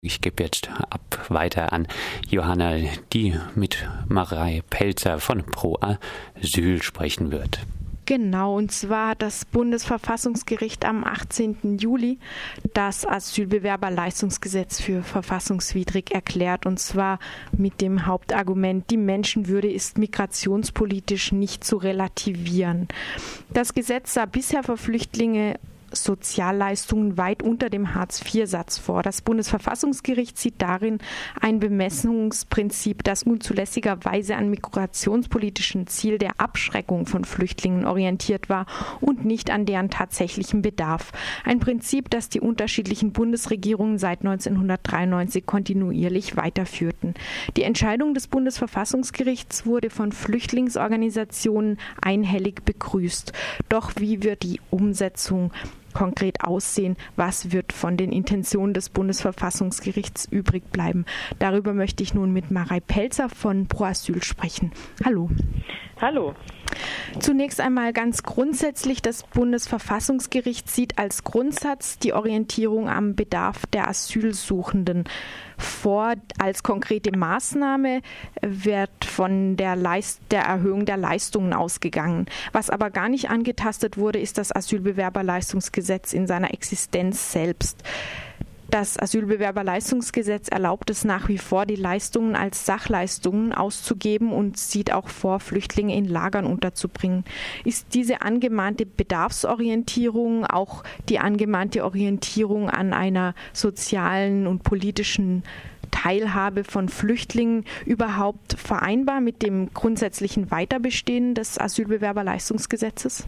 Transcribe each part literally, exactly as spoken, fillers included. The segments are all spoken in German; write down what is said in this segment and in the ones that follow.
Ich gebe jetzt ab weiter an Johanna, die mit Marei Pelzer von Pro Asyl sprechen wird. Genau, und zwar hat das Bundesverfassungsgericht am achtzehnten Juli das Asylbewerberleistungsgesetz für verfassungswidrig erklärt, und zwar mit dem Hauptargument, die Menschenwürde ist migrationspolitisch nicht zu relativieren. Das Gesetz sah bisher für Flüchtlinge Sozialleistungen weit unter dem Hartz vier Satz vor. Das Bundesverfassungsgericht sieht darin ein Bemessungsprinzip, das unzulässigerweise an migrationspolitischen Ziel der Abschreckung von Flüchtlingen orientiert war und nicht an deren tatsächlichem Bedarf. Ein Prinzip, das die unterschiedlichen Bundesregierungen seit neunzehnhundertdreiundneunzig kontinuierlich weiterführten. Die Entscheidung des Bundesverfassungsgerichts wurde von Flüchtlingsorganisationen einhellig begrüßt. Doch wie wird die Umsetzung konkret aussehen? Was wird von den Intentionen des Bundesverfassungsgerichts übrig bleiben? Darüber möchte ich nun mit Marei Pelzer von Pro Asyl sprechen. Hallo. Hallo. Zunächst einmal ganz grundsätzlich, das Bundesverfassungsgericht sieht als Grundsatz die Orientierung am Bedarf der Asylsuchenden vor. Als konkrete Maßnahme wird von der, Leist- der Erhöhung der Leistungen ausgegangen. Was aber gar nicht angetastet wurde, ist das Asylbewerberleistungsgesetz in seiner Existenz selbst. Das Asylbewerberleistungsgesetz erlaubt es nach wie vor, die Leistungen als Sachleistungen auszugeben und sieht auch vor, Flüchtlinge in Lagern unterzubringen. Ist diese angemahnte Bedarfsorientierung auch die angemahnte Orientierung an einer sozialen und politischen Teilhabe von Flüchtlingen überhaupt vereinbar mit dem grundsätzlichen Weiterbestehen des Asylbewerberleistungsgesetzes?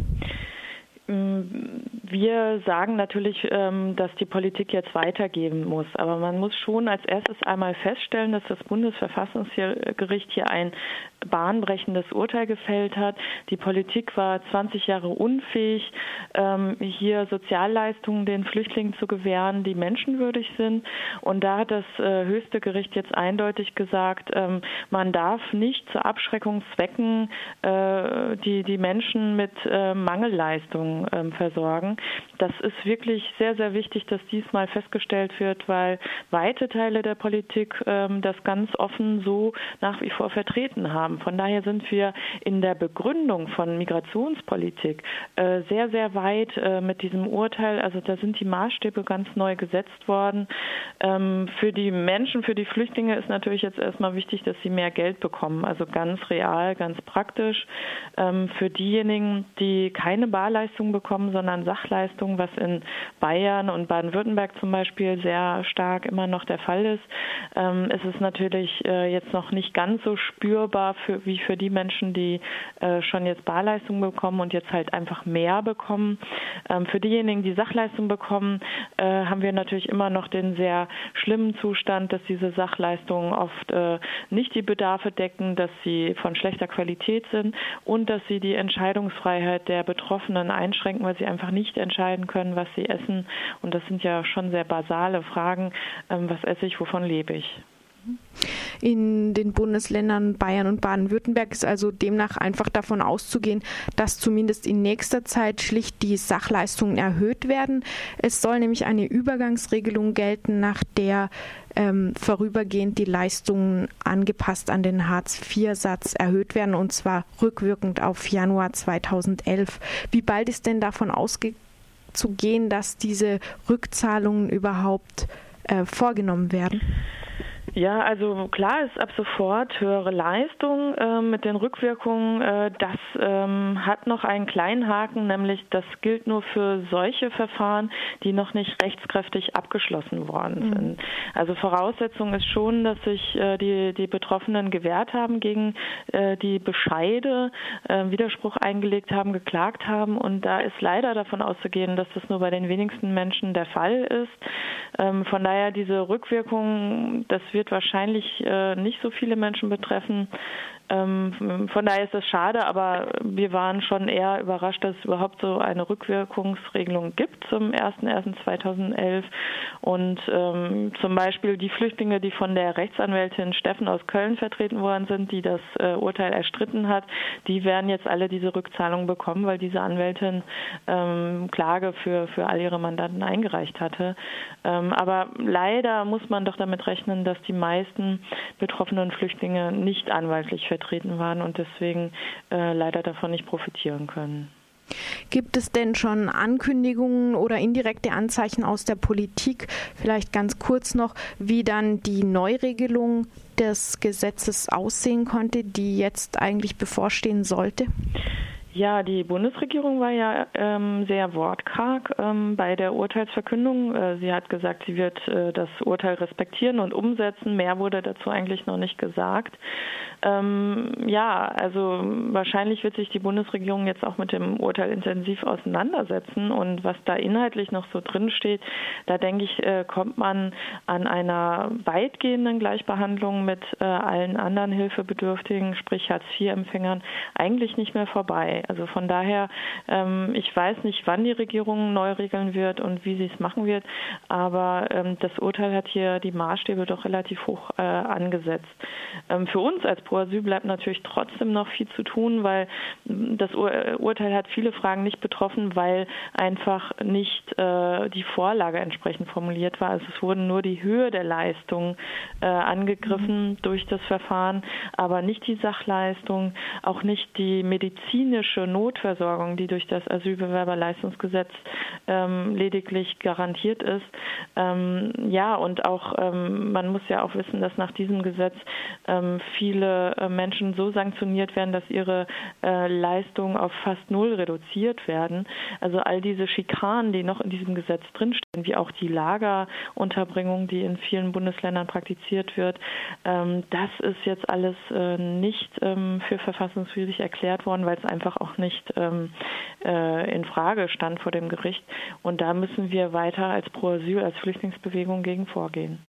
Wir sagen natürlich, dass die Politik jetzt weitergehen muss. Aber man muss schon als erstes einmal feststellen, dass das Bundesverfassungsgericht hier ein bahnbrechendes Urteil gefällt hat. Die Politik war zwanzig Jahre unfähig, hier Sozialleistungen den Flüchtlingen zu gewähren, die menschenwürdig sind. Und da hat das höchste Gericht jetzt eindeutig gesagt, man darf nicht zu Abschreckungszwecken die, die Menschen mit Mangelleistungen versorgen. Das ist wirklich sehr, sehr wichtig, dass dies mal festgestellt wird, weil weite Teile der Politik ähm, das ganz offen so nach wie vor vertreten haben. Von daher sind wir in der Begründung von Migrationspolitik äh, sehr, sehr weit äh, mit diesem Urteil. Also da sind die Maßstäbe ganz neu gesetzt worden. Ähm, für die Menschen, für die Flüchtlinge ist natürlich jetzt erstmal wichtig, dass sie mehr Geld bekommen. Also ganz real, ganz praktisch. Ähm, für diejenigen, die keine Barleistung bekommen, sondern Sachleistungen, was in Bayern und Baden-Württemberg zum Beispiel sehr stark immer noch der Fall ist, ähm, ist es natürlich äh, jetzt noch nicht ganz so spürbar für, wie für die Menschen, die äh, schon jetzt Barleistungen bekommen und jetzt halt einfach mehr bekommen. Ähm, für diejenigen, die Sachleistungen bekommen, äh, haben wir natürlich immer noch den sehr schlimmen Zustand, dass diese Sachleistungen oft äh, nicht die Bedarfe decken, dass sie von schlechter Qualität sind und dass sie die Entscheidungsfreiheit der Betroffenen einschränken, weil sie einfach nicht entscheiden können, was sie essen. Und das sind ja schon sehr basale Fragen. Ähm, was esse ich, wovon lebe ich? In den Bundesländern Bayern und Baden-Württemberg ist also demnach einfach davon auszugehen, dass zumindest in nächster Zeit schlicht die Sachleistungen erhöht werden. Es soll nämlich eine Übergangsregelung gelten, nach der ähm, vorübergehend die Leistungen angepasst an den Hartz vier Satz erhöht werden, und zwar rückwirkend auf Januar zweitausendelf. Wie bald ist denn davon auszugehen, dass diese Rückzahlungen überhaupt äh, vorgenommen werden? Ja, also klar ist ab sofort höhere Leistung äh, mit den Rückwirkungen. Äh, das ähm, hat noch einen kleinen Haken, nämlich das gilt nur für solche Verfahren, die noch nicht rechtskräftig abgeschlossen worden sind. Mhm. Also Voraussetzung ist schon, dass sich äh, die, die Betroffenen gewehrt haben gegen äh, die Bescheide, äh, Widerspruch eingelegt haben, geklagt haben. Und da ist leider davon auszugehen, dass das nur bei den wenigsten Menschen der Fall ist. Ähm, von daher diese Rückwirkung, das wird wahrscheinlich äh, nicht so viele Menschen betreffen. Ähm, von daher ist das schade, aber wir waren schon eher überrascht, dass es überhaupt so eine Rückwirkungsregelung gibt zum erster erster zweitausendelf. Und ähm, zum Beispiel die Flüchtlinge, die von der Rechtsanwältin Steffen aus Köln vertreten worden sind, die das äh, Urteil erstritten hat, die werden jetzt alle diese Rückzahlung bekommen, weil diese Anwältin ähm, Klage für, für all ihre Mandanten eingereicht hatte. Ähm, aber leider muss man doch damit rechnen, dass die meisten betroffenen Flüchtlinge nicht anwaltlich vertreten waren und deswegen äh, leider davon nicht profitieren können. Gibt es denn schon Ankündigungen oder indirekte Anzeichen aus der Politik, vielleicht ganz kurz noch, wie dann die Neuregelung des Gesetzes aussehen konnte, die jetzt eigentlich bevorstehen sollte? Ja, die Bundesregierung war ja ähm, sehr wortkarg ähm, bei der Urteilsverkündung. Äh, sie hat gesagt, sie wird äh, das Urteil respektieren und umsetzen. Mehr wurde dazu eigentlich noch nicht gesagt. Ähm, ja, also wahrscheinlich wird sich die Bundesregierung jetzt auch mit dem Urteil intensiv auseinandersetzen. Und was da inhaltlich noch so drin steht, da denke ich, äh, kommt man an einer weitgehenden Gleichbehandlung mit äh, allen anderen Hilfebedürftigen, sprich Hartz vier Empfängern, eigentlich nicht mehr vorbei. Also von daher, ähm, ich weiß nicht, wann die Regierung neu regeln wird und wie sie es machen wird, aber ähm, das Urteil hat hier die Maßstäbe doch relativ hoch äh, angesetzt. Ähm, für uns als Pro Asyl bleibt natürlich trotzdem noch viel zu tun, weil das Ur- Urteil hat viele Fragen nicht betroffen, weil einfach nicht äh, die Vorlage entsprechend formuliert war. Also es wurden nur die Höhe der Leistung äh, angegriffen mhm. durch das Verfahren, aber nicht die Sachleistung, auch nicht die medizinische Notversorgung, die durch das Asylbewerberleistungsgesetz ähm, lediglich garantiert ist. Ähm, ja, und auch ähm, man muss ja auch wissen, dass nach diesem Gesetz ähm, viele äh, Menschen so sanktioniert werden, dass ihre äh, Leistungen auf fast null reduziert werden. Also all diese Schikanen, die noch in diesem Gesetz drinstehen, wie auch die Lagerunterbringung, die in vielen Bundesländern praktiziert wird, ähm, das ist jetzt alles äh, nicht ähm, für verfassungswidrig erklärt worden, weil es einfach auch nicht ähm, äh, in Frage stand vor dem Gericht. Und da müssen wir weiter als Pro Asyl, als Flüchtlingsbewegung gegen vorgehen.